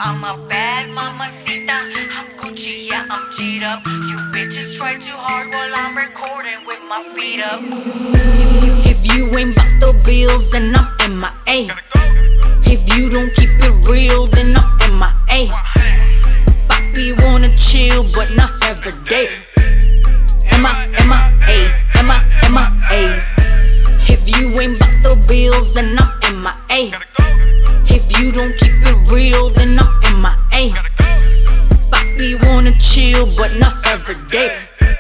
I'm a bad mamacita, I'm Gucci, yeah, I'm G'd up. You bitches try too hard while I'm recording with my feet up. If you ain't bout the bills, then I'm MIA. If you don't keep it real, then I'm MIA. Papi wanna chill, but not every day. MIA. If you ain't bout the bills, then I'm MIA. If you don't keep it real, then I'm MIA. Papi wanna chill, but not every day.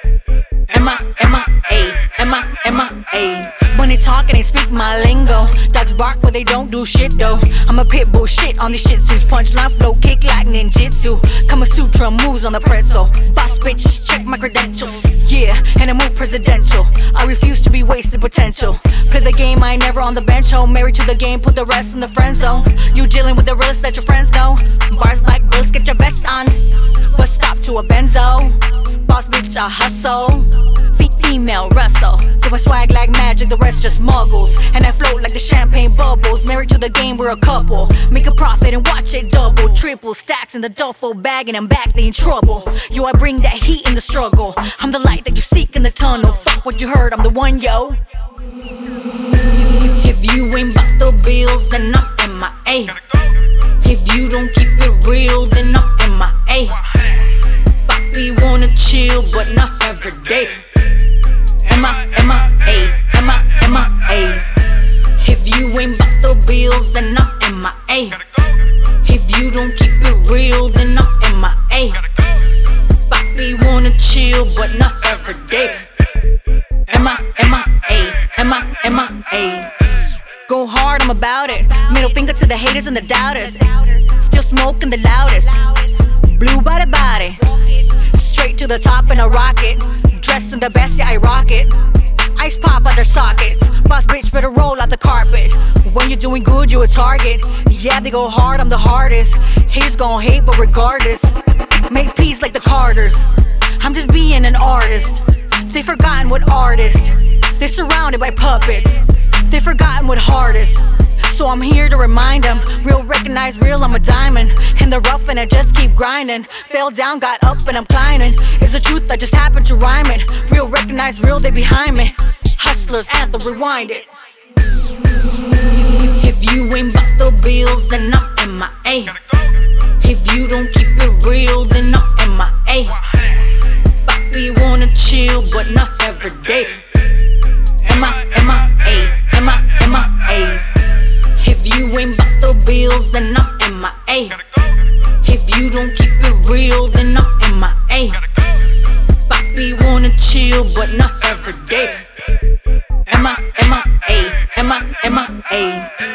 MIA. When they talk and they speak my lingo, dogs bark but they don't do shit though. I'm a pit bull shit on these shih tzus. Punchline flow, kick like ninjutsu. Kama Sutra moves on the pretzel. Boss bitch, check my credentials. Yeah, and I move presidential. I refuse to be wasted potential. Play the game, I ain't never on the bench. Home married to the game, put the rest in the friend zone. You dealing with the realest that your friends know. Bars like bills, get your vest on. But stop to a benzo. Boss bitch, I hustle. Female Russell. Do I swag like magic, the rest just muggles. And I float like the champagne bubbles. Married to the game, we're a couple. Make a profit and watch it double. Triple stacks in the duffel bag and I'm back, they in trouble. Yo, I bring that heat in the struggle. I'm the light that you seek in the tunnel. Fuck what you heard, I'm the one, yo. If you ain't bout the bills, then I'm MIA. If you don't keep it real, then I'm MIA. Papi wanna chill, but not every day. MIA. If you ain't bout the bills, then I'm MIA. If you don't keep it real, then I'm MIA. Papi wanna chill, but not every day. MIA. Go hard, I'm about it. Middle finger to the haters and the doubters. Still smoking the loudest. Blue by the body. Straight to the top in a rocket. Dressed in the best, yeah, I rock it. Ice pop out their sockets. Boss bitch better roll out the carpet. When you're doing good, you a target. Yeah, they go hard, I'm the hardest. Haters gon' hate, but regardless, make peace like the Carters. I'm just being an artist. They forgotten what artist. They surrounded by puppets. They forgotten what hardest. So I'm here to remind them, real recognize real, I'm a diamond. In the rough and I just keep grinding. Fell down, got up and I'm climbing. It's the truth, I just happen to rhyme it. Real recognize real, they behind me. Hustlers, anthem, rewind it. If you ain't bout the bills, then I'm MIA. If you don't keep it real, then I'm MIA. Papi wanna chill, but not every day. MIA. If you ain't bout the bills, then I'm MIA. If you don't keep it real, then I'm MIA. Papi wanna chill, but not every day. MIA.